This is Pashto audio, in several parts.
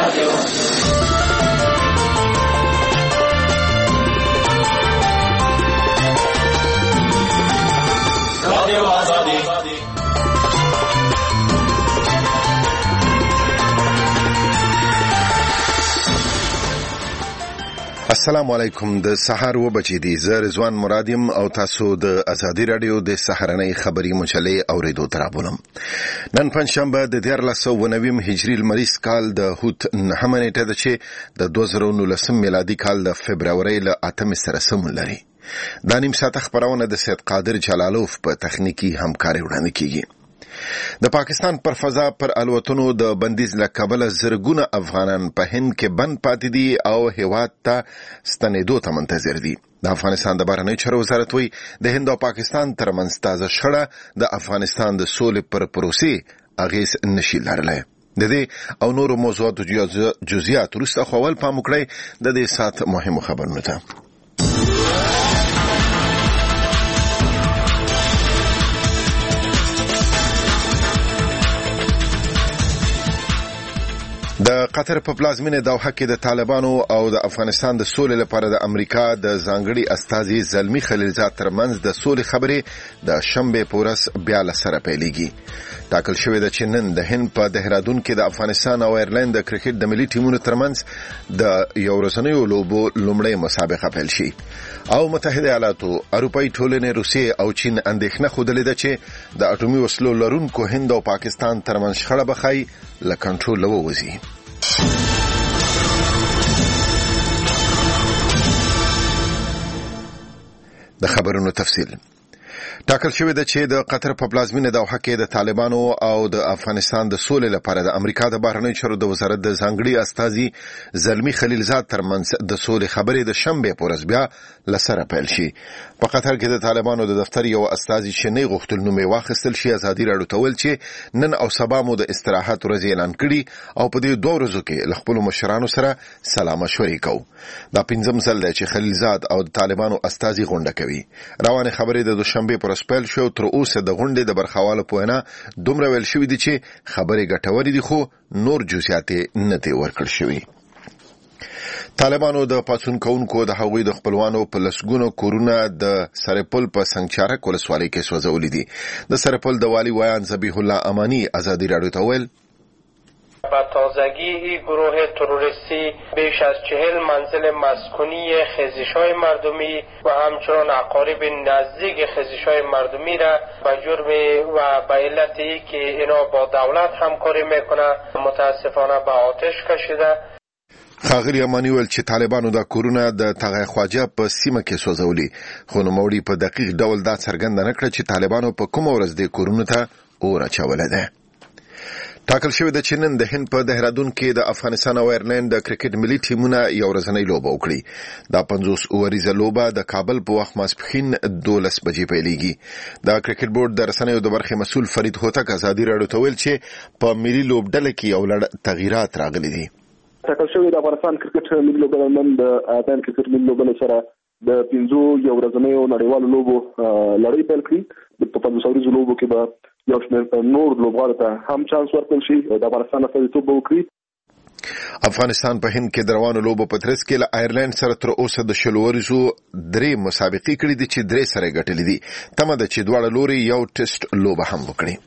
السلام علیکم. د سحر و بچی دی زه رضوان مرادیم او تاسو د ازادي رادیو د سحرنۍ خبری مجلې اوریدو ترابولم. نن پنځشنبه د 1490 هجری لمریز کال د هوت 9 نیټه ده چې د 2019 میلادي کال د فبراورۍ له 8 سره سمون لري. دا نیم ساعت خبرونه د سید قادر جلالوف په تخنیکی همکاري وړاندې کیږي. د پاکستان پر فضا پر الوتنو د بندیز له کبله زرګونه افغانان په هند کې بند پاتې دي او هیواد ته ستنېدو ته منتظر دي. د افغانستان د بهرنیو چارو وزارت وایي د هند او پاکستان ترمنځ تازه شخړه د افغانستان د سولې پر پروسې اغیز نشي لرلی. د دې او نورو موضوعاتو جزئیات وروسته خو اول پام وکړئ د دې ساعت مهمو خبرونو ته. د قطر په پلازمینه دوحه کې د طالبانو او د افغانستان د سولې لپاره د امریکا د ځانګړي استازي زلمی خلیلزاد ترمنځ د سولې خبرې د شنبه په ورځ بیا له سره پیلېږي. ټاکل شوې ده چې نن د هند په دهرادون کې د افغانستان او ایرلند د کرکټ د ملي ټیمونو ترمنځ د یو ورځنیو لوبو لومړۍ مسابقه پیل شي. او متحده ایالاتو، اروپایي ټولنې، روسیې او چین اندېښنه ښودلې ده چې د اټومي وسلو لرونکو هند او پاکستان ترمنځ شخړه به ښایي له کنټرول ووځي. د خبرونو تفصیل. ټاکل شوې ده چې د قطر په پلازمینه دوحه کې د طالبانو او د افغانستان د سولې لپاره د امریکا د بهرنیو چارو د وزارت د ځانګړي استازي زلمی خلیلزاد ترمنځ د سولې خبرې د شنبه په ورځ بیا له سره پیل شي. په قطر کې د طالبانو د دفتر یو استازي چې نه غوښتل نوم یې واخیستل شي ازادي راډیو ته ویل چې نن او سبا مو د استراحت ورځ اعلان کړي او په دې دوه ورځو کې له خپلو مشرانو سره سلا مشورې کوو. دا پنځم ځل دی چې خلیلزاد او د طالبانو استازي غونډه کوي. روانه خبرې د دوشنبه پر سپیل شو. تر اوسه د غونډې د برخوالو په وینا دومره ویل شوې دي چې خبرې ګټورې دي خو نور جزئیات نه دي ورکړل شوي. طالبانو د پاڅون کوونکو د هغوی د خپلوانو په لسګونو کورونه د سرپل په سنگچارک ولسوالۍ کې سوځولي دي. د سرپل د والی ویان ذبیح الله امانی ازادي راډیو ته ویل با تازگی این گروه تروریستی بیش از 40 منزل مسکونی خیزش‌های مردمی و همچنان اقارب نزدیک خیزش‌های مردمی را به جرم و به علت که اینا با دولت همکاری میکنه متاسفانه به آتش کشیده. ښاغلي امانی ویل چې طالبانو د کورونه د تغی خواجه په سیمه کې سوځولي، خو نوموړي په دقیق ډول دا څرګنده نه کړه چې طالبانو په کومه ورځ د کورونو ته اور اچولی ده. ټاکل شوې ده چې نن د هند په دهرادون کې د افغانستان او ایرلند د کرکټ ملي ټیمونه یو ورځنۍ لوبه وکړي. دا 50 اووریزه لوبه د کابل په وخت ماسپښین 12 بجې پیلېږي. د کرکټ بورډ د رسنیو د برخې مسؤل فرید هوتک ازادي راډیو ته ویل چې په ملي لوبډله کې یو لړ تغییرات راغلي دي. ټاکل شوې د افغانستان کرکټ ملي لوبډله نن د افغان کرکټ ملي لوبډلې سره د 15 یو ورځنیو نړیوالو لوبو لړۍ پیل کړي. په 50 اوریزو لوبو کې به یو شمېر نور لوبغاړو ته هم چانس ورکړل شي د افغانستان استازیتوب وکړي. افغانستان په هند کې د روانو لوبو په ترڅ کې له ایرلند سره تر اوسه د شلوریزو 3 مسابقې کړې دي چې 3 سره ګټلې دي. تمه ده چې دواړه لوري یو ټیسټ لوبه هم وکړي.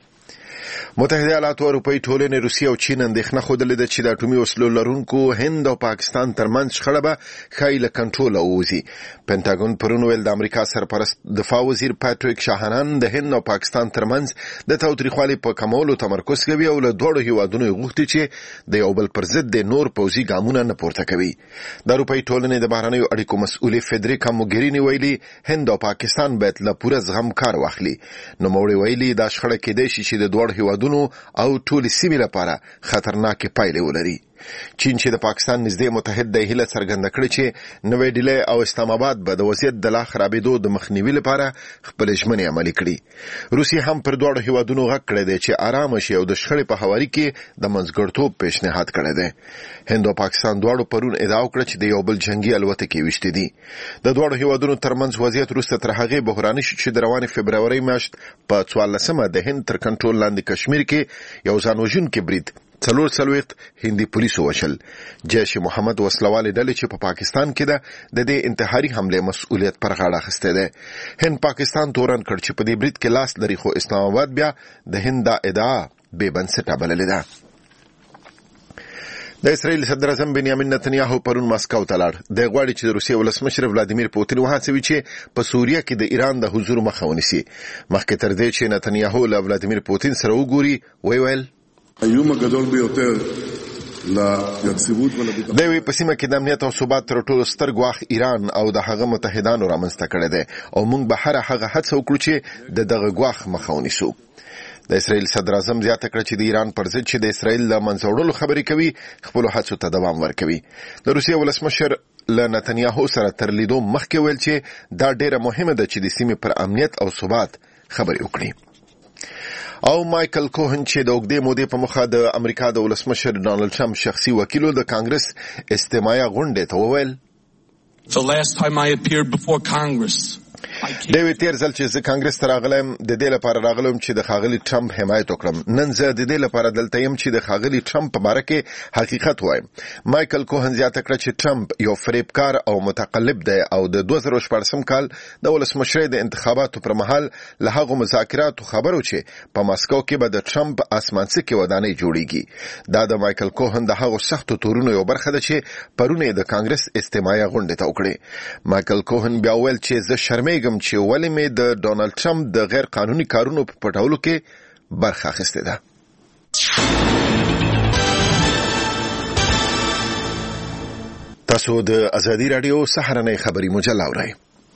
متحده ایالات او اروپایي ټولنې، روسیې او چین اندېښنه ښودلې ده چې د اټومي وسلو لرونکو هند او پاکستان ترمنځ شخړه به ښایي له کنټروله ووځي. پینټاګون پرون ویل د امریکا سرپرست دفاع وزیر پاټریک شاهانان د هند او پاکستان ترمنځ د تاوتریخوالي په کمولو تمرکز کوي او له دوړو هیوادونو غوښتي چې د یو بل پر ضد د نور پوځي ګامونه نه پورته کوي. د اروپایي ټولنې د بهرنیو اړیکو مسؤلې فدریکا موګرینی ویلي هند او پاکستان باید له پوره زغم کار واخلي. نوموړي ویلي دا شخړه کېدای شي چې د دوړو هیوادونو او ټول سیمې لپاره خطرناکې پایلې ولري. چین چې د پاکستان نږدې متحد دی هیله څرګنده کړې چې نوې ډیلي او اسلام آباد به د وضعیت د لا خرابېدو د مخنیوي لپاره خپل ژمنې عملي کړي. روسیې هم پر دواړو هیوادونو غږ کړی دی چې آرام شي او د شخړې په هواري کې د منځګړتوب پیشنهاد کړی دی. هند او پاکستان دواړو پرون ادعا وکړه چې د یو بل جنگي الوتکې ویشتې دي. د دواړو هیوادونو ترمنځ وضعیت وروسته تر هغې بحراني شو چې د روانې فبراورۍ میاشت په 14مه د هند تر کنټرول لاندې کشمیر کې یو ځانوژونکی برید 40 هندي پولیسو وشل. جیش محمد وسلوال ډلې چې په پاکستان کې ده د دې انتحاري حمله مسؤلیت پر غاړه اخیسته ده. هند پاکستان تورن کړ چې په دې برید کې لاس لري، خو اسلام آباد بیا د هند دا ادعا بې بنسټه بللې ده. د اسرائیل صدر اعظم بنیامین نتنیاهو پرون ماسکو ته لاړ. د غواړي چې د روسیې ولسمشر ولادیمیر پوتین وهڅوي چې په سوریه کې د ایران د حضور مخه ونیسي. مخکې تر دې چې نتنیاهو له ولادیمیر پوتین سره وګوري ویل האיום הגדול ביותר ליציבות ולביטחון. دوی په سیمه کې د امنیت او ثبات تر ټولو ستر ګواښ ایران او د هغه متحدانو رامنځته کړی دی او موږ به هر هغه هڅه وکړو چې د دغه ګواښ مخه ونیسو. د اسرائیل صدر اعظم زیاته کړه چې د ایران پر ضد چې د اسرائیل له منځه وړلو خبرې کوي خپل هڅو ته دوام ورکوي. د روسیې ولسمشر له نتنیاهو سره تر لیدو مخکې ویل چې دا ډیره مهمه ده چې د سیمې پر امنیت او ثبات خبرې وکړي. او مایکل کوهن چې د اوږدې مودې په مخه د امریکا د ولسمشر ډانلډ ټرمپ شخصي وکیلو د کانګرس استماعي غونډې ته وویل The last time I appeared before Congress دوی تیر ځل چې زه کانګرس ته راغلم د دې لپاره راغلم چې د ښاغلي ټرمپ حمایت وکړم. نن زه د دې لپاره دلته یم چې د ښاغلي ټرمپ په باره کې حقیقت وایم. مایکل کوهن زیاته کړه چې ټرمپ یو فریبکار او متقلب دی او د 2014 کال د ولسمشرۍ د انتخاباتو پر مهال له هغو مذاکراتو خبرو چې په ماسکو کې به د ټرمپ اسمانڅکې ودانۍ جوړیږي. دا د مایکل کوهن د هغو سختو تورونو یو برخه ده چې پرونه د کانګرس استماعي غونډې ته وکړې. مایکل کوهن بیا ویل چې زه شرمېږم چې ولې مې د ډونالد ټرمپ د غیر قانوني کارونو په پټولو کې برخه اخیستې ده. تاسو د ازادي رادیو سهارنۍ خبري مجله اورئ.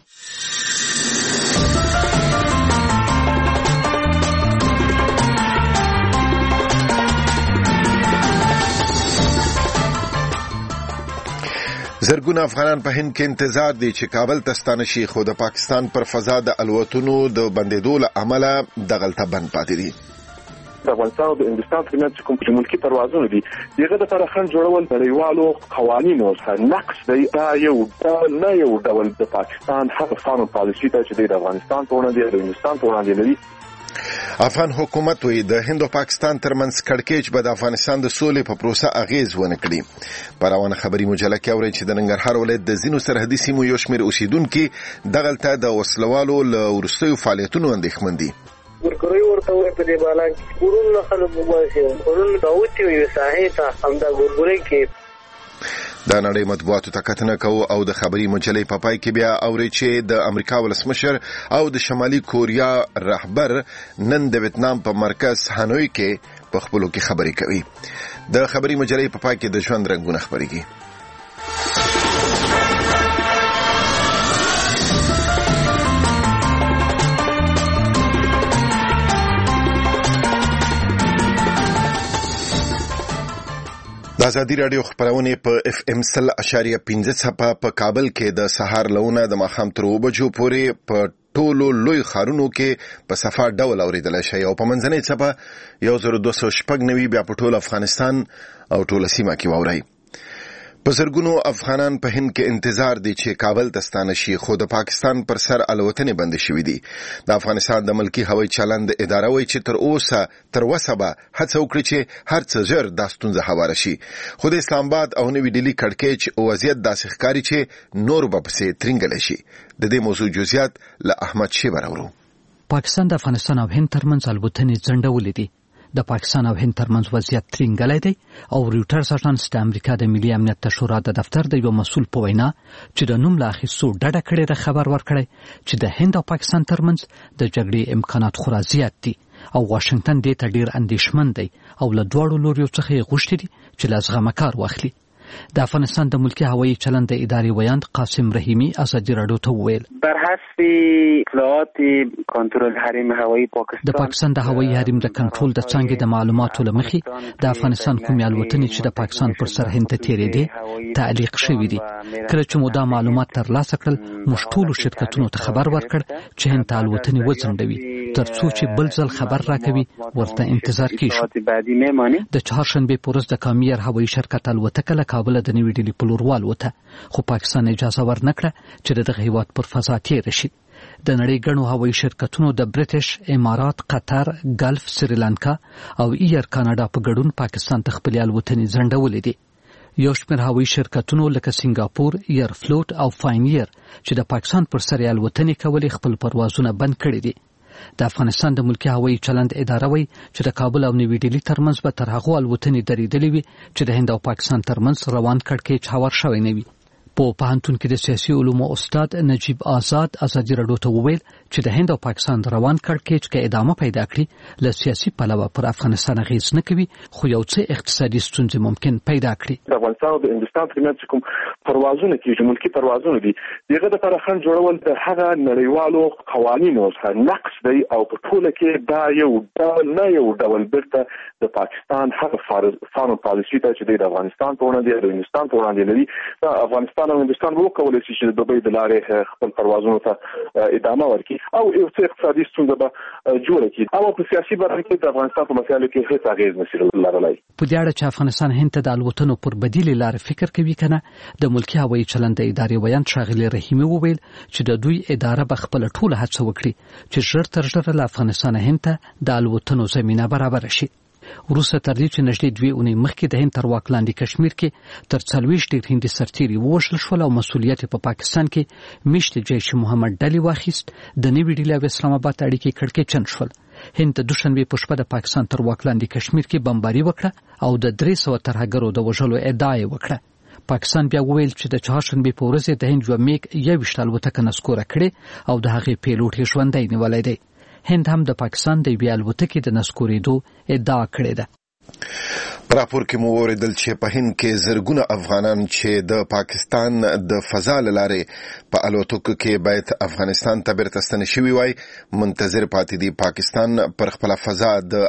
زرګونه افغانان په هند کې انتظار دي چې کابل ته ستانه شي، خو د پاکستان پر فضا د الوتنو د بندېدو له امله دغلته بند پاتې دي. د افغانستان او د هندوستان ترمنځ کوم ملکي پروازونه دي دغه د طرفان جوړول نړیوالو قوانینو سره نقص دی. دا یو ډول د پاکستان هغه فارم پالیسي ته چې د افغانستان په وړاندې د هندوستان په وړاندې لري. افغان حکومت وی د هند او پاکستان ترمنځ کړکېچ به د افغانستان د سولې په پروسه اغیز ونه کړي. په روانه خبري مجله کې اوري چې د ننګرهار ولایت د ځینو سرحدي سیمو یو شمېر اوسیدونکي دغلته د وسلوالو له وروستیو فعالیتونو اندېښمن دي. ورکوي ورته په دې بالا کې ورونه خلک وباسي ورونه داوتی وي ساحې ته همدا ګورګوري کې د نړۍ مطبوعاتو ته کتنه کوو او د خبري مجلې په پای کې بیا اوري چې د امریکا ولسمشر او د شمالي کوریا رهبر نن د ویتنام په مرکز هانوي کې په خپلو کې خبرې کوي. د خبري مجلې په پای کې د ژوند رنګونه خبرېږي. د ازادي رادیو خبرونه په اف ام 100.15 څپه په کابل کې د سهار لونه د ماښام تر 2 بجو پورې په ټولو لوی ښارونو کې په صفه ډول اوریدل شي او په منځنۍ څپه 1290 بیا په ټول افغانستان او ټول سیمه کې ووري. په زرګونو افغانان په هند کې انتظار دي چې کابل ته ستانه شي، خو د پاکستان پر سر الوتنې بند شوې دي. د افغانستان د ملکی هوایي چلند اداره وایي چې تر وسه به هڅه وکړي چې هر څه ژر دا ستونزه هواره شي، خو د اسلام آباد او نوی ډیلی کړکېچ او وضعیت داسې ښکاري چې نور به پسې ترنګل شي. د دې موضوع جزئیات له احمد شیبر اورو. پاکستان د افغانستان او هند ترمنځ الوتنې ځنډولې دي. د پاکستان او هند ترمنځ وضعیت ترنګلای دی او رويټرز اژانس د امریکا د ملي امنیت شورا د دفتر د یو مسؤل په وینا چې د نوم لا اخیستو ډډه کړې د خبر ورکړی چې د هند او پاکستان ترمنځ د جګړې امکانات خورا زیات دي او واشنگټن دې ته ډیر اندېښمن دی او له دواړو لوريو څخه غوښتي دي چې لازغه کار واخلي. د افغانستان د ملکی هوایي چلند د ادارې ویاند قاسم رحیمی ازادي رادیو ته وویل بر حسب اطلاعات کنټرول حریم هوایي پاکستان د پاکستان د هوایي حریم د کنټرول د څنګه د معلوماتو لمخې د افغانستان کومې الوتنې چې د پاکستان پر سر هند ته تیرې دي تعلیق شوې دي. کله چې مو دا معلومات ترلاسه کړل موږ ټول شرکتونو ته خبر ورکړ چې هند ته الوتنې وځنډوي ترڅو چې بل ځل خبر راکوي ورته انتظار کیږي. د چهارشنبه په ورځ د کامیر هوایي شرکت الوتکه له کابل د نوی ډیلی په لور والوته، خو پاکستان اجازه ورنکړه چې دغه هیواد پر فضا تیر شي. د نړۍ ګڼو هوایي شرکتونو د برټش، امارات، قطر، ګلف، سریلانکا او ایر کاناډا په ګډون پاکستان ته خپل الوتنې ځنډولې دي. یو شمېر هوایي شرکتونو لکه سنگاپور، ایر فلوټ او فاینیر چې د پاکستان پر سر الوتنې کولې خپل پروازونه بند کړي دي. د افغانستان د ملکی هوایي چلند اداره وایي چې د کابل او نوی ډیلی ترمنځ به تر هغو الوتنې درېدلې وي چې د هند او پاکستان ترمنځ روان کړکېچ هوار شوی نه وي. په پوهنتون کې د سیاسي علومو استاد نجیب آزاد ازادي راډیو ته وویل چې د هند او پاکستان روان کړکېچ کې ادامه پیدا کړي له سیاسي پلوه پر افغانستان اغېز نه کوي، خو یو څه اقتصادي ستونزې ممکن پیدا کړي. د افغانستان او د هندستان ترمنځ کوم پروازونه کېږي، ملکی پروازونه دي، دغه د پرخند جوړول د هغه نړیوالو قوانینو څخه نقص دی او په ټوله کې دا یو ډول برته د پاکستان هغه فارن پالیسي ته چې د افغانستان په وړاندې د هندستان په وړاندې لري. دا افغانستان او هندستان وکولای شي چې د دوبۍ د لارې خپل پروازونو ته ادامه ورکړي او یو څه اقتصادي ستونزه به جوړه کړي او په سیاسي برخه کې د افغانستان په مسایلو کې هیڅ اغېز نشي لرلای. په دې اړه چې افغانستان هند ته د الوتنو پر بدیل لارې فکر کوي کنه، د ملکی هوایي چلند ادارې ویان شاغلی رحیمي وویل چې د دوی اداره به خپل ټول هڅه وکړي چې ژر تر ژره له افغانستان هند ته د الوتنو زمينه برابر شي. وروسته تر دې چې نږدې 2 اونۍ مخکې د هند تر واک لاندې کشمیر کې تر 40 ډیر هندي سرتیري ووژل شول او مسؤلیت په پاکستان کې میشت جیش محمد ډلی واخیست، د نوی ډیلی او اسلام آباد اړیکې کړکېچن شول. هند د دوشنبه په شپه د پاکستان تر واک لاندې کشمیر کې بمباري وکړه او د 300 ترهګرو د وژلو ادعا وکړه. پاکستان بیا وویل چې د چهارشنبه په ورځ د هند یو میګ 21 الوتکه نسکوره کړې او د هغې پیلوټ یې ژوندی نیولی دی. هند هم د پاکستان د یوې الوتکې د نسکورېدو ادعا کړې ده. په راپور کې مو اوریدل چې په هند کې زرګونه افغانان چې د پاکستان د فضا له لارې په الوتکو کې باید افغانستان ته بیرته ستنې شوي وای منتظر پاتې دي. پاکستان پر خپل فضا د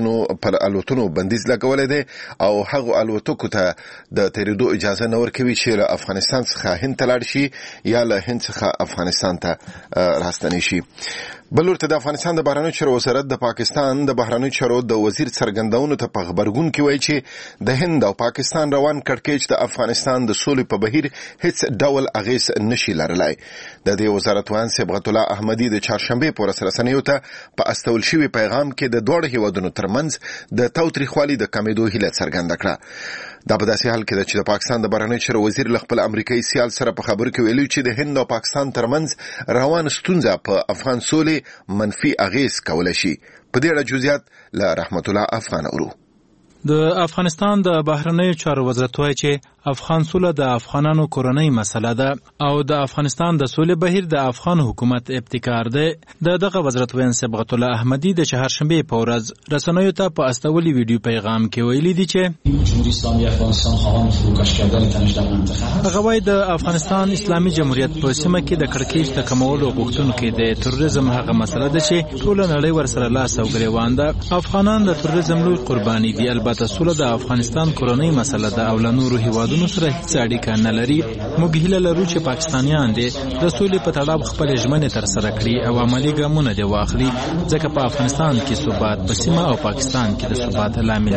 الوتنو بندیز لګولی دی او هغه الوتکو ته د تیریدو اجازه نه ورکوي چې له افغانستان څخه هند ته لاړ شي یا له هند څخه افغانستان ته راستنې شي. بل ورته د افغانستان د بهرنیو چارو وزارت د پاکستان د بهرنیو چارو د وزیر څرګندونو ته په خبرګون کې وایي چې د هند او پاکستان روان کړکېچ د افغانستان د سولې په بهیر هیڅ ډول اغېز نشي لرلای. د دې وزارت وان صبغت الله احمدي د چهارشنبه په ورځ رسنیو ته په استول شوی پیغام کې د دوه هیوادونو ترمنځ د تاوتریخوالي د کمیدو هیله څرګنده کړه. دا په داسې حال کې ده چې د پاکستان د بهرنیو چارو وزیر له خپل امریکایي سیال سره په خبرو کې ویلي چې د هند او پاکستان ترمنځ روان ستونزه په افغان سولې منفي اغېز کولای شي. په دې اړه جزئیات له رحمت الله افغان اورو. د افغانستان د بهرنیو چارو وزارت وایي چې افغان سوله د افغانانو کورنۍ مسله ده او د افغانستان د سولې بهیر د افغان حکومت ابتکار دی. دغه وزارت وین صبغت الله احمدي د چهارشنبه په ورځ رسنیو ته په استولي ویډیو پیغام کې ویلي دي چې جمهوری اسلامی افغانستان خواهان فروکش کردن تنش در منطقه هغه وايي د افغانستان اسلامي جمهوریت په سیمه کې د کړکېچ د کمولو غوښتونکو د تروریزم هغه مسله ده چې ټول نړۍ ورسره لاس او ګریوان ده. افغانان د تروریزم لوی قرباني دي. البته سوله د افغانستان کورنۍ مسله ده او له نورو هیوادونو سره هیڅ اړیکه نه لري. موږ هیله لرو چې پاکستانیان د سولې په تړاو خپل ژمنې ترسره کړي او عملي ګامونه دې واخلي، ځکه په افغانستان کې ثبات په سیمه او پاکستان کې د ثبات لامل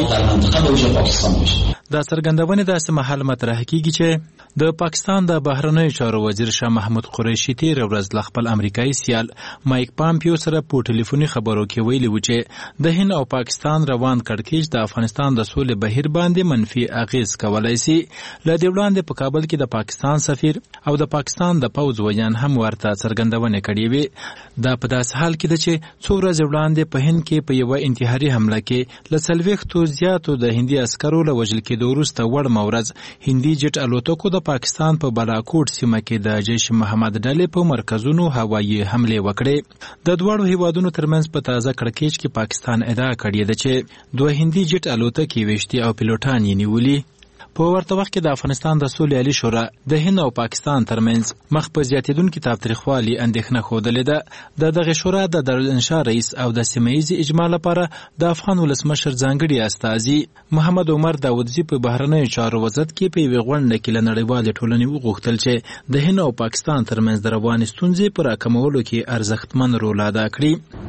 کیږي. دا څرګندونه د سمحل مطرح کیږي چې د پاکستان د بهرنیو چارو وزیر شاه محمود قریشي تیر ورځ ل خپل امریکایي سیال مایک پامپیو سره په ټلیفوني خبرو کې ویلي و چې د هند او پاکستان روان کړکېچ د افغانستان د سولې بهیر باندې منفي اغېز کولای شي. له دې وړاندې په کابل کې د پاکستان سفیر او د پاکستان د پوځ ویان هم ورته څرګندونه کړې وي. دا په داس حال کې ده چې څو ورځې وړاندې په هند کې په یو انتحاري حمله کې ل 40 زیاتو د هندي عسکرو له وژل کېدو وروسته وړ مورز هندي جټ الوتکو د پاکستان په بالاکوټ سیمه کې د جیش محمد ډلې په مرکزونو هوایي حمله وکړې. د دوه هیوادونو ترمنځ په تازه کړکېچ کې پاکستان ادعا کړې ده چې دوه هندي جټ الوتکې وشتي او پیلوټان یې نیولي. په ورته وخت کې د افغانستان د سولې عالی شورا د هند او پاکستان ترمنځ مخ په زیاتیدونکو تاوتریخوالي اندېښنه خوده ده. دغه شورا د دارالانشا رئیس او د سیمه‌ییز اجماع لپاره د افغان ولسمشر ځانګړي استازي محمد عمر داودزي په بهرنیو چارو وزارت کې په یوه غونډه کې له نړیوالې ټولنې وغوښتل چې د هند او پاکستان ترمنځ د روانې ستونزې په راکمولو کې ارزښتمن رول ادا کړي.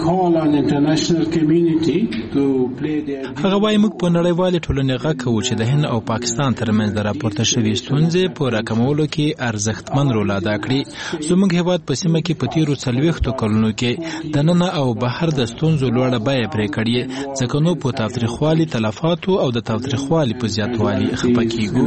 هغه وايي موږ په نړیوالې ټولنې غږ کوو چې د هند او پاکستان ترمنځ د راپورته شوې ستونزې په راکمولو کې ارزښتمن رول ادا کړي. زموږ هیواد په سیمه کې په تیرو 40 کلونو کې دننه او بهر د ستونزو لوړه بیه پرې کړې، ځکه نو په تاوتریخوالي تلفاتو او د تاوتریخوالي په زیاتوالي خفه کیږو.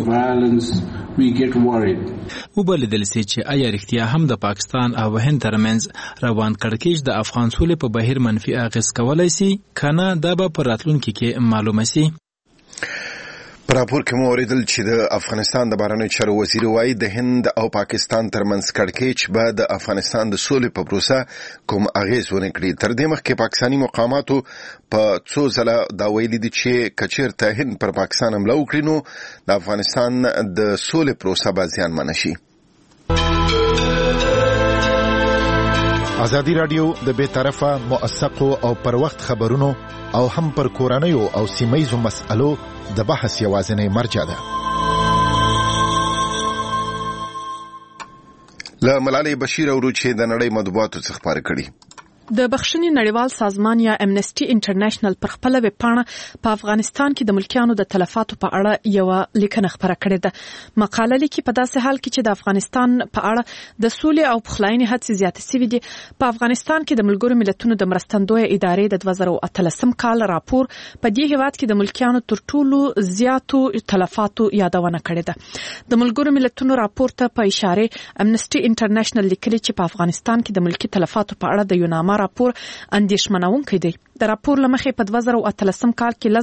وبلیدل سي چې آیا رښتیا هم د پاکستان او هند ترمنځ روان کړکېچ د افغان سولې په بهیر منفي اغېز کولای شي کنه دا به په راتلونکي کې معلومه شي. په راپور کې مو اوریدل چې د افغانستان د بهرنیو چارو وزیر وایي د هند او پاکستان ترمنځ کړکېچ به د افغانستان د سولې په پروسه کوم اغېز ونه کړي. تر دې مخکې پاکستاني مقاماتو په څو ځله دا ویلي دي چې کچېرته هند پر پاکستان حمله وکړي نو د افغانستان د سولې پروسه به زیانمنه شي. ازادي رادیو د بیطرفه موثقو او پر وخت خبرونو او هم پر کورنیو او سیمه‌یزو مسألو د بحث یوازینی مرجع ده. له ملالۍ بشیر اورو چې د نړۍ مطبوعاتو څخه خبرې کړي. د بخښنې نړیوال سازمان یا امنسټي انټرنیشنل پر خپل ویب پاڼه په افغانستان کې د ملکیانو د تلفاتو په اړه یو لیکنه خبره کړې ده. مقاله لیکي په داسې حال کې چې د افغانستان په اړه د سولې او پخلاینې هڅې زیاتې شوې دي. په افغانستان کې د ملګرو ملتونو د مرستندویه ادارې د 2013 کال راپور په دې هیواد کې د ملکیانو تر ټولو زیاتو تلفاتو یادونه کړې ده. د ملګرو ملتونو راپور ته په اشاره امنسټي انټرنیشنل لیکلي چې په افغانستان کې د ملکی تلفاتو په اړه د یوناما راپور اندیشمنونکی دی. د راپور لمخې په 2013 کال کې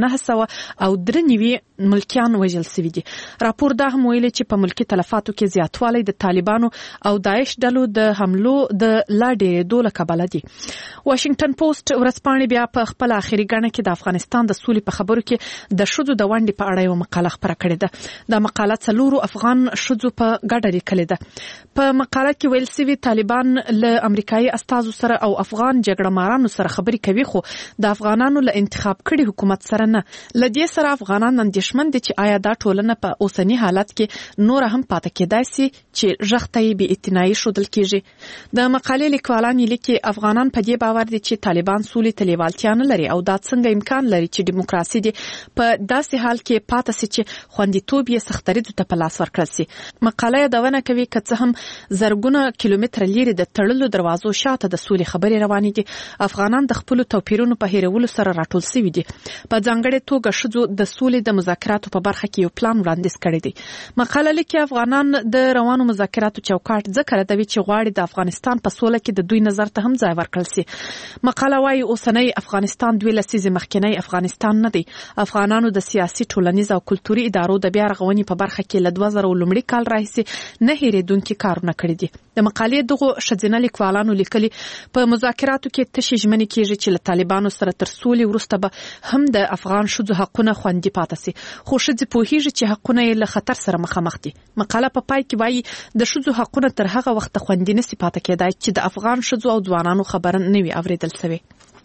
1993 ملکیان وژل شوي دي. راپور دا هم ویلي چې په ملکی تلفاتو کې زیاتوالی د طالبانو او داعش ډلو د حملو د لا ډېرېدو له کبله دي. واشنگټن پوسټ ورځپاڼې بیا په خپل آخري ګڼه کې د افغانستان د سولې په خبرو کې د ښځو د ونډې په اړه یو مقاله خپره کړې ده. دا مقاله 4 افغان ښځو په ګډه لیکلې ده. په مقاله کې ویل شوي طالبان له امریکایي استازو سره او افغان جګړه مارانو سره خبرې کوي خو د افغانانو له انتخاب کړي حکومت سره نه. لدې سره افغانان اندېښمن دي چې آیا دا ټولنه په اوسنی حالت کې نور هم پاتې کېدای شي چې ژغته یې بې اعتنایي ښودل کېږي. د مقالې لیکوالان لیکي افغانان په دې باور دي چې طالبان سولې ته لیوالتیا نه لري او دا څنګه امکان لري چې دیموکراسي دي په داسې حال کې پاتې شي چې خوندیتوب یې سختریدو ته په لاس ورکړل شي. مقاله یادونه کوي که څه هم زرګونه کیلومتره لرې د تړلو دروازو شاته د سولې خبرې روانې دي، افغانان د خپل توپیرونو په هیرولو سره راټول شوي دي. په ځانګړې توګه ښځو د سولې د مذاکراتو په برخه کې یو پلان وړاندیز کړی دی. مقاله لیکي افغانان د روانو مذاکراتو چوکاټ ځکه ردوي چې غواړي د افغانستان په سوله کې د دوی نظر ته هم ځای ورکړل شي. مقاله وايي اوسنی افغانستان 2 لسیزې مخکنی افغانستان نه دی. افغانانو د سیاسي، ټولنیز او کلتوري ادارو د بیا رغونې په برخه کې له 2000 لومړي کال راهیسې نه هېرېدونکي کارونه کړي دي. د مقالې دغو ښځینه لیکوالانو لیکلي په مذاکراتو کې تشې ژمنې کېږي چې له طالبانو سره تر سولې وروسته به هم د افغان ښځو حقونه خوندي پاتې شي، خو ښځې پوهېږي چې حقونه یې له خطر سره مخامخ دي. مقاله په پای کې وایي د ښځو حقونه تر هغه وخته خوندي نشي پاتې کېدای چې د افغان ښځو او ځوانانو خبره نه وي اورېدل شوې.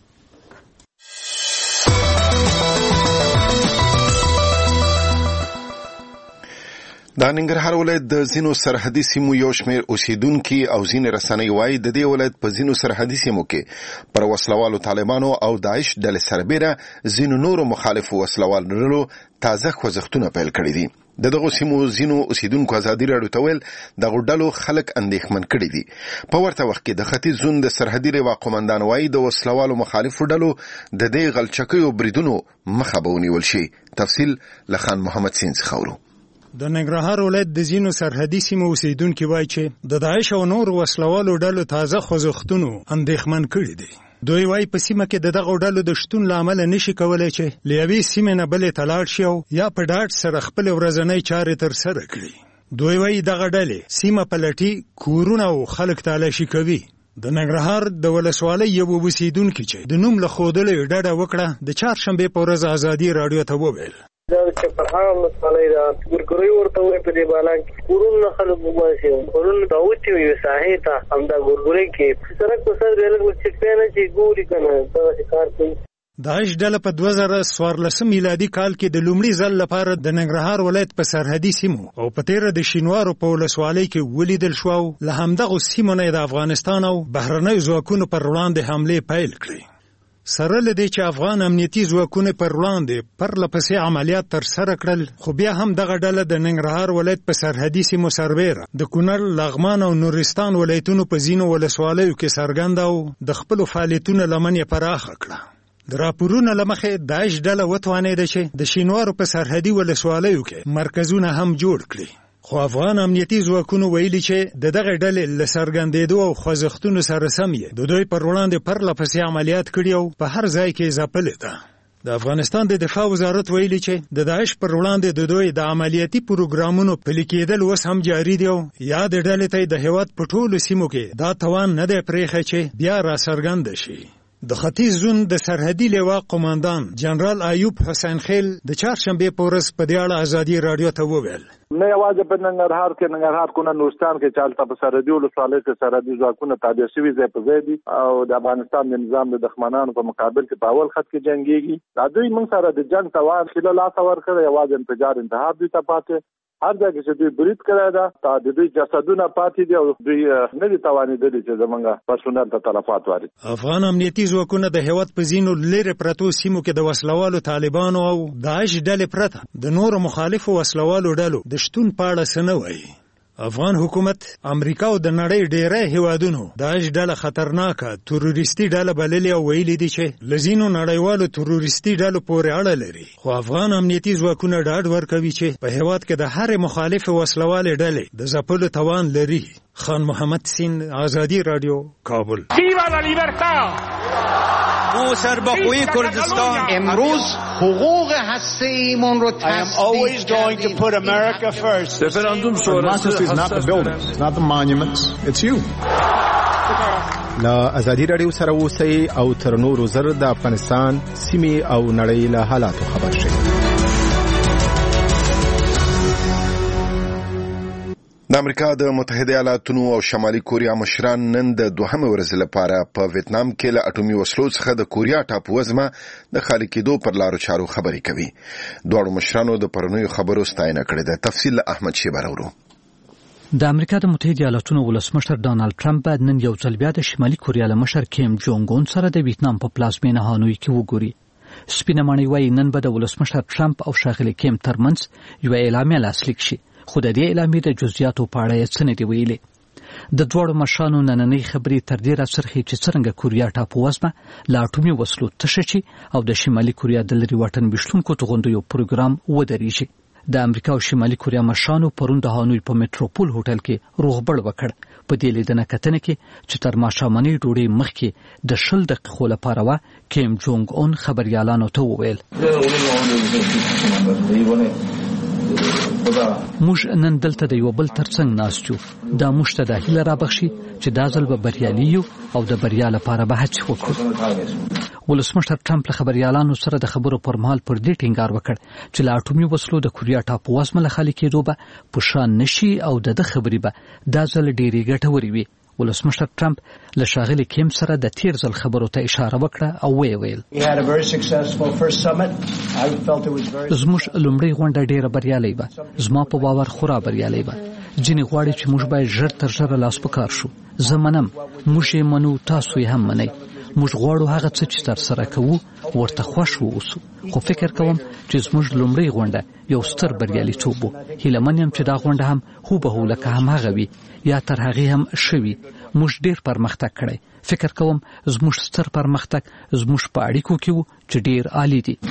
د ننګرهار ولایت د ځینو سرحدي سیمو یو شمېر اوسیدونکي او ځینې رسنۍ وایي د دې ولایت په ځینو سرحدي سیمو کې پر وسلوالو طالبانو او داعش ډلې سربیره ځینو نورو مخالفو وسلوالو ډلو تازه خوځښتونه پیل کړي دي. د دغو سیمو ځینو اوسیدونکو ازادي راډیو ته ویل دغو ډلو خلک اندېښمن کړي دي. په ورته وخت کې د ختیځ زون د سرحدي روا قومندان وایي د وسلوالو مخالفو ډلو د دې غلچکیو بریدونو مخه به ونیول شي. تفصیل له خان محمد سین څخه اورو. د ننګرهار ولایت د ځینو سرحدي سیمو اوسیدونکي وایي چې د داعش او نور وسلوالو ډلو تازه خوځښتونو اندېښمن کړي دي. دوی وایي په سیمه کې د دغو ډلو د شتون له امله نشي کولی چې له یوې سیمې نه بلې ته لاړ شي او یا په ډاډ سره خپلې ورځنۍ چارې ترسره کړي. دوی وایي دغه ډلې سیمه پلټي، کورونه او خلک تالاشي کوي. د ننګرهار د ولسوالۍ یو اوسیدونکي چې د نوم له ښودلو یې ډډه وکړه د چهارشنبې په ورځ ازادي راډیو ته وویل دا چې فرهنګ مسالې دا ګورګوري ورته وي په دې بالا کې کورونه خلک وباسي کورونه دا وتی وي ساحه ته هم دا ګورګوري کې سره کو سره ریل چې پېنه چې ګوري کنه دا کار کوي. داعش ډله په 2014 میلادي کال کې د لومړي ځل لپاره د ننګرهار ولایت په سرحدي سیمو او په تیره د شینوارو په ولسوالۍ کې ولیدل شو او له همدغو سیمو نه د افغانستان او بهرنیو ځواکونو پر وړاندې حملې پیل کړې. سره لدی چې افغان امنیتي ځواکونه پر وړاندې پرلپسې عملیات ترسره کړل، خو بیا هم دغه ډله د ننګرهار ولایت په سرحدي سیمو سربیره د کونړ، لغمان او نورستان ولایتونو په ځینو ولسوالیو کې څرګنده او د خپلو فعالیتونو لمن یې پراخه کړه. د راپورونو له مخې داعش ډله وتوانېده چې د شینوارو په سرحدي ولسوالیو کې مرکزونه هم جوړ کړي. خو افغان امنیتي ځواکونو ویلي چې د دغه ډلې له څرګندېدو او خوځښتونو سره سم یې د دوی پر وړاندې پرلپسې عملیات کړي او په هر ځای کې ځپلې ده. د افغانستان د دفاع وزارت ویلي چې د داعش پر وړاندې د دوی د عملیاتي پروګرامونو پلي کېدل اوس هم جاري دي او یا د ډلې ته د هېواد په ټولو سیمو کې دا توان نه دی پرېښی چې بیا راڅرګنده شي. د ختیځ زون د سرحدي لیوا قوماندان جنرال ایوب حسین خیل د چهارشنبې په ورځ په دې اړه ازادي رادیو ته وویل: نه یوازې په ننګرهار کې، ننګرهار کونه نورستان کې چالت په سرحدي ولسوالۍ کې سرحدي ځواکونه تابع شوي ځای په ځای دي او د افغانستان د نظام د دښمنانو په مقابل کې په اول خط کې جنګيږي. دا دوی موږ سره د جنگ توان خلل لاس ورکړي، یوازې انفجار انتحار دوی ته پاتې هر ځای کې چې دوی برید کړی ده د دوی جسدونه پاتې دي او دوی نه دي توانېدلي چې زمونږ پرسونل ته تلفات وارد. افغان امنیتي ځواکونه د هېواد په ځینو لرې پرتو سیمو کې د وسلوالو طالبانو او داعش ډلې پرته د نورو مخالفو وسلوالو ډلو د شتون په اړه څه نه وایي. افغان حکومت امریکا او د نړۍ ډیری هیوادونو داعش ډله خطرناکه تروریستي ډله بللې او ویلي دي چې لزینو نړیوالو تروریستي ډلو پورې اړه لري. خو افغان امنیتي ځواکونه ډاډ ورکوي چې په هیواد کې د هرې مخالف وسلوالې ډلې د ځپلو توان لري. خان محمد سین، آزادی رادیو، کابل. ما سربخوی کردستان امروز حقوق هسته‌ایمون رو always going to put America first. Referendum sonrası is not the buildings, not the monuments, it's you. لا ازادي رادیو سره اوسئ او تر نورو زر د افغانستان سیمې او نړۍ له حالاتو خبر شئ. د امریکا د متحده ایالاتونو او شمالي کوریا مشران نن د دوهمه ورځ لپاره په ویتنام کې له اټومي وسلو څخه د کوریا ټاپو وزمه د خالي کېدو پر لارو چارو خبرې کوي. دواړو مشرانو د پرونیو خبرو ستاینه کړې ده. تفصیل احمد شیبه راوړو. د امریکا د متحده ایالاتونو ولسمشر ډانلډ ټرمپ بعد نن یو ځل بیا د شمالي کوریا له مشر کیم جونګ اون سره د ویتنام په پلازمینه هانوی کې وګوري. سپینه ماڼۍ وايي نن به د ولسمشر ټرمپ او ښاغلي کیم ترمنځ یو اعلامیه لاسلیک شي، خو د دې اعلامیې د جزئیاتو په اړه یې څه نه دي ویلي. د دواړو مشرانو نننۍ خبرې تر دې راڅرخي چې څرنګه کوریا ټاپو وزمه له اټومي وسلو تشه شي او د شمالي کوریا د لرې واټن ویشتونکو توغندیو پروګرام ودرېږي. د امریکا او شمالي کوریا مشرانو پرون د هانوی په میټروپول هوټل کې روغبړ وکړ. په دې لیدنه کتنه کې چې تر ماښامنۍ ډوډۍ مخکې د 20 دقیقو لپاره وه، کیم جونګ اون خبریالانو ته وویل: موږ نن دلته د یو بل ترڅنګ ناست یو. دا موږ ته د هیله رابخشي چې دا ځل به بریالي یو او د بریا لپاره به هڅې وکړو. ولسمشر ټرمپ له خبریالانو سره د خبرو پر مهال پر دې ټینګار وکړ چې له اټومي وسلو د کوریا ټاپو وزمه له خالي کېدو به په شان نشي او د خبرې به دا ځل ډېرې ګټورې وي. ولسمشر ټرمپ له ښاغلي کیم سره د تیر ځل خبرو ته اشاره وکړه او ویل: زموږ لومړۍ غونډه ډېره بریالۍ وه. زما په باور خورا بریالۍ وه. ځینې غواړي چې موږ باید ژر تر ژره لاس په کار شو. زه منم، موږ یې منو، تاسو یې هم منئ. موږ غواړو هغه څه چې ترسره کوو ورته خوښ واوسو. خو فکر کوم چې زموږ لومړۍ غونډه یو ستر بریالیتوب و. هیله من یم چې دا غونډه هم هوبهو لکه هماغه وي یا تر هغې هم ښه وي. موږ ډېر پرمختګ کړی. فکر کوم زموږ ستر پرمختګ زموږ په اړیکو کې و چې ډېر عالی دي.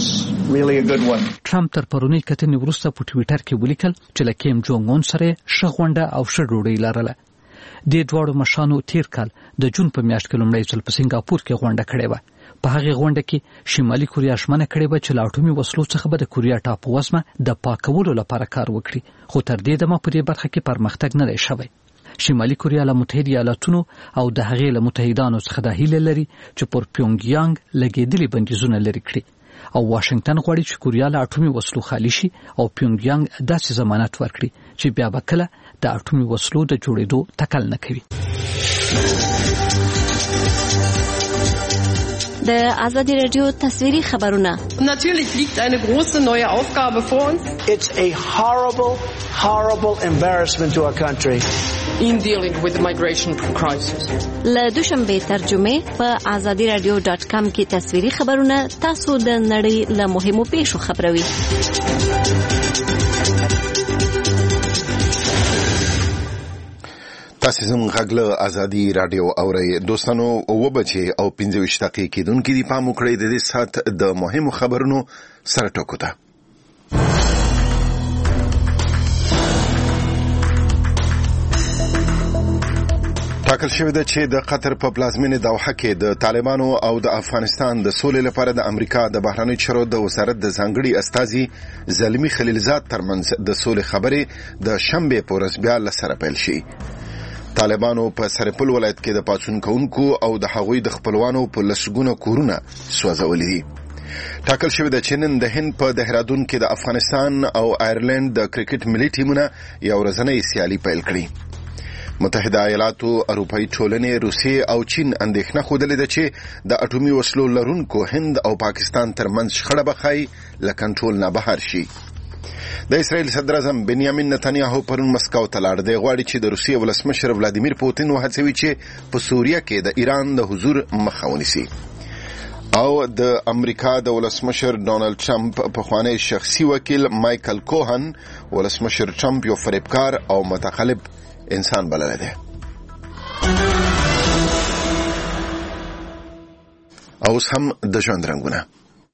ټرمپ تر پرونۍ کتنې وروسته په ټویټر کې ولیکل چې له کیم جونګ اون سره ښه غونډه او ښه ډوډۍ لرله. د دواړو مشرانو تیر کال د جون په میاشت کې لومړی ځل په سنګاپور کې غونډه کړې وه. په هغې غونډه کې شمالي کوریا ژمنه کړې وه چې له اټومي وسلو څخه به د کوریا ټاپو وزمه د پاکولو لپاره کار وکړي، خو تر دې دمه په دې برخه کې پرمختګ نه دی شوی. شمالي کوریا له متحده ایالاتونو او د هغې له متحدانو څخه دا هیله لري چې پر پیونګیانګ لګېدلي بندیزونه لرې کړي او واشنگټن غواړي چې کوریا له اټومي وسلو خالي شي او پیونګیانګ داسې ضمانت ورکړي چې بیا به کله د اټومي وسلو د جوړېدو تکل نه کوي. د آزادی رادیو تصویری خبرونه. Natürlich liegt eine große neue Aufgabe vor uns. It's a horrible embarrassment to our country. In dealing with the migration crisis. له دوشنبه ترجمه په azadiradio.com کې تصویری خبرونه تاسو د نړۍ له مهمو پیښو خبروي. تاسو زموږ غږ له ازادي رادیو اورئ. دوستانو 9:25 او 25 دقیقې کېدونکې دي. پام وکړئ د دې ساعت د مهمو خبرونو سره ټکو ته. ټاکل شوې ده چې د قطر په پلازمینه دوحه کې د طالبانو او د افغانستان د سولې لپاره د امریکا د بهرنیو چارو د وزارت د ځانګړي استازي زلمی خلیلزاد ترمنځ د سولې خبرې د شنبه په ورځ بیا لسره پیل شي. طالبانو په سرپل ولایت کې د پاڅون کوونکو او د هغوی د خپلوانو په لسګونه کورونه سوځولي دي. ټاکل شوې ده چې نن د هند په دهرادون کې د افغانستان او آیرلند د کرکټ ملي ټیمونه یو ورځنۍ سیالي پیل کړي. متحده ایالاتو، اروپایي ټولنې، روسیې او چین اندېښنه ښودلې ده چې د اټومي وسلو لرونکو هند او پاکستان ترمنځ شخړه به ښایي له کنټرول نه بهر شي. د اسرائیل صدر اعظم بنیامین نتنیاهو پرون مسکو ته لاړ. دی غواړي چې د روسیې ولسمشر ولادیمیر پوتین وهڅوي چې په سوریه کې د ایران د حضور مخه ونیسي. او د امریکا د ولسمشر ډونالد ټرمپ پخوانی شخصي وکیل مایکل کوهن ولسمشر ټرمپ یو فریبکار او متقلب انسان بللی دی. اوس هم د ژوند رنګونه.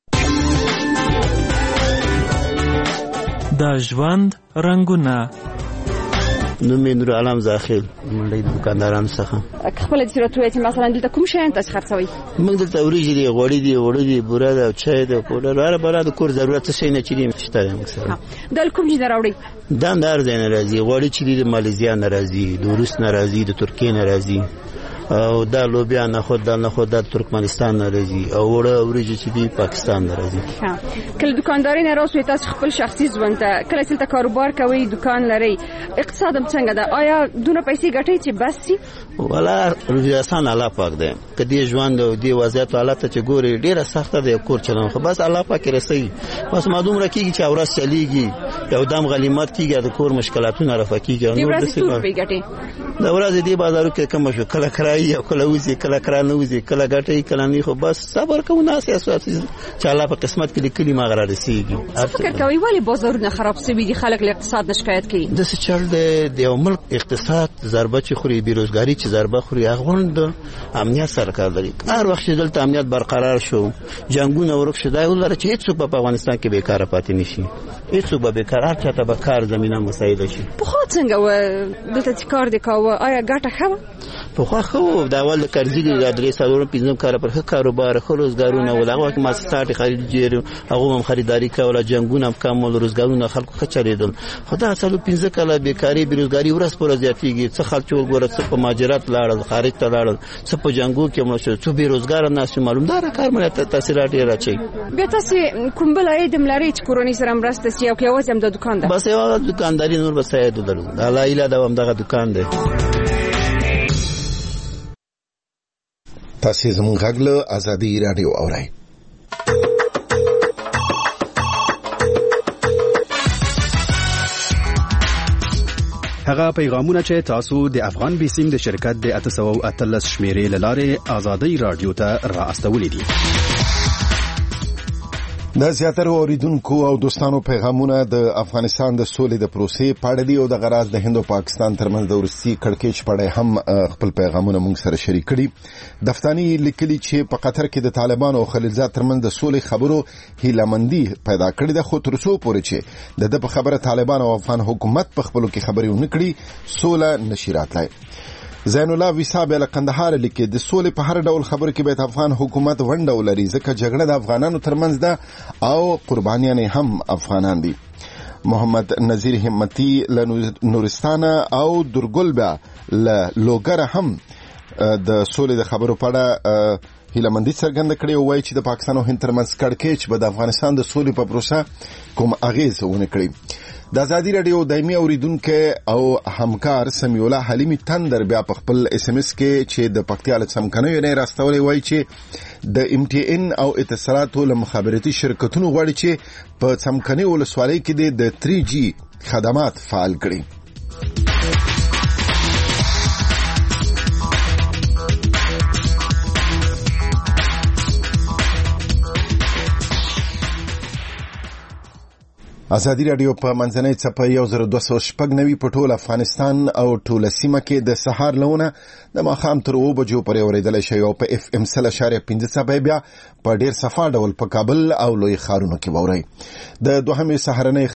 د ژوند رنګونه. نوم یې نور علام زاخیل، منډۍ د دکاندارانو څخه. خپله دې راته ووایه چې مثلا دلته کوم شیان تاسو خرڅوئ؟ موږ دلته وریجې دي، غوړي دي، اوړه دي، بوره ده، چای ده، پوډر، هره بله د کور ضرورت څه شی نه چې دي شته دی موږ سره. دا له کوم ځای نه راوړئ؟ دا هم د هر ځای نه راځي. غوړي چې دي د مالیزیا نه راځي، د روس نه راځي، د ترکیې نه راځي، او دا لوبیا نخود د ترکمنستان نه راځي، او وړه وریجې چې دي پاکستان نه راځي. کله دکانداري نه راوسئ، تاسو خپل شخصي ژوند ته کله چې دلته کاروبار کوئ، دکان لرئ، اقتصاد هم څنګه ده؟ آیا دونه پیسې ګټئ چې بس شي؟ والا روزستان الله پاک دی. که دې ژوند او دې وضعیت حالت ته چې ګوري ډېره سخته ده کور چلون، خو بس الله پاک رسوي. بس ما دومره کېږي چې ورځ چلیږي، یو دم غلیمت کېږي، د کور مشکلاتونه رفع کېږي. دې ورځې څو روپۍ ګټې؟ د ورځې دې بازارو کې کمه شو، کله کرایي او کله وځي، کله کرا نه وځي، کله ګټې کله نه. خو بس صبر کوو، ناست اساسي چې الله په قسمت کې لیکلي ما غره رسېږي. فکر کوئ ولې بازارونه خراب سوي دي، خلک له اقتصاد نه شکایت کوي؟ داسې چل دی د یو ملک اقتصاد ضربه چې خوري، بېروزګاري چې ضربه خوري، هغه د امنیت سره کار لري. هر وخت چې دلته امنیت برقرار شو، جنګونه ورک شو، دا ولره چې هېڅوک په افغانستان کې بیکاره پاتې نشي، هېڅوک به بیکار، هر چاته به کار زمینه مساعده شي. پخوا څنګه و دلته چې کار دې کاوه، آیا ګټه ښه وه؟ پخوا ښه و. د اول د کرزي د 3-4 کاله پر ښه کاروبار، ښه روزګارونه ول. هغه وخت مؤسسات خارجي هغه هم خریداري کوله، جنګونه هم کم ول، روزګارونه خلکو ښه چلېدل. خو دا 15 کاله بیکاري بېروزګاري ورځ په ورځ زیاتېږي. څه خلک چې وګوره څه په مهاجرت لاړل، خارج ته لاړل، څه په جنګو کې مړه شول، څه بېروزګاره ناست وي. معلومداره کار باندې تاثیرات ډېر اچوي. بیا تاسې کوم بل عاید هم لرئ چې کورنۍ سره مرسته شي، او که یوازې هم د دوکان ده؟ بس یوه دوکانداري، نور بس عاید ولرو. د الله ایله ده، همدغه دوکان دی. تاسې زموږ غږ له ازادي رادیو اورئ. هغه پیغامونه چې تاسو د افغان بیسیم د شرکت د 813 شمیرې له لارې ازادي رادیو ته را استولې دي. د زیاتره اوریدونکو او دوستانو پیغامونه د افغانستان د سولې د پروسې په اړه دي، او د غراز د هند او پاکستان ترمنځ د وروستي کړکېچ په اړه هم خپل پیغامونه موږ سره شریک کړي. دفتانی لیکلي چې په قطر کې د طالبانو او خلیلزاد ترمنځ د سولې خبرو هیلهمندي پیدا کړې ده، خو تر څو پورې چې د په خبره طالبان او افغان حکومت په خپلو کې خبرې ونه کړي، سوله نشي راتلی. زین الله ویساب له قندهار لیکي د سولې په هر ډول خبرو کې باید افغان حکومت ونډه ولري، ځکه جګړه د افغانانو ترمنځ ده او قربانیان هم افغانان دي. محمد نذیر همتی له نورستان او درګل له لوګر هم د سولې د خبرو په اړه هیلهمندي څرګنده کړې او وایي چې د پاکستان او هند ترمنځ کړکېچ به د افغانستان د سولې په پروسه کوم اغیز ونه کړي. د ازادي رادیو دایمي اوریدونکو او همکار سمیع الله حلیمی تندر بیا په خپل اس ام اس کې چې د پکتیا له څمکنیو نه راستولې وای چې د ام ټي ان او اتصالاتو له مخابراتي شرکتونو غواړي چې په څمکنیو ولسوالۍ کې د 3G خدمات فعال کړي. ازادي رادیو په منځنۍ څپه 1290 په ټول افغانستان او ټول سیمه کې د سهار لونه د ماښام تر 2 بجو پورې اورېدلی شي او په FM 0.15 بیا په ډیر صفا ډول په کابل او لوی ښارونو کې واورئ. د دوهمې سهارنۍ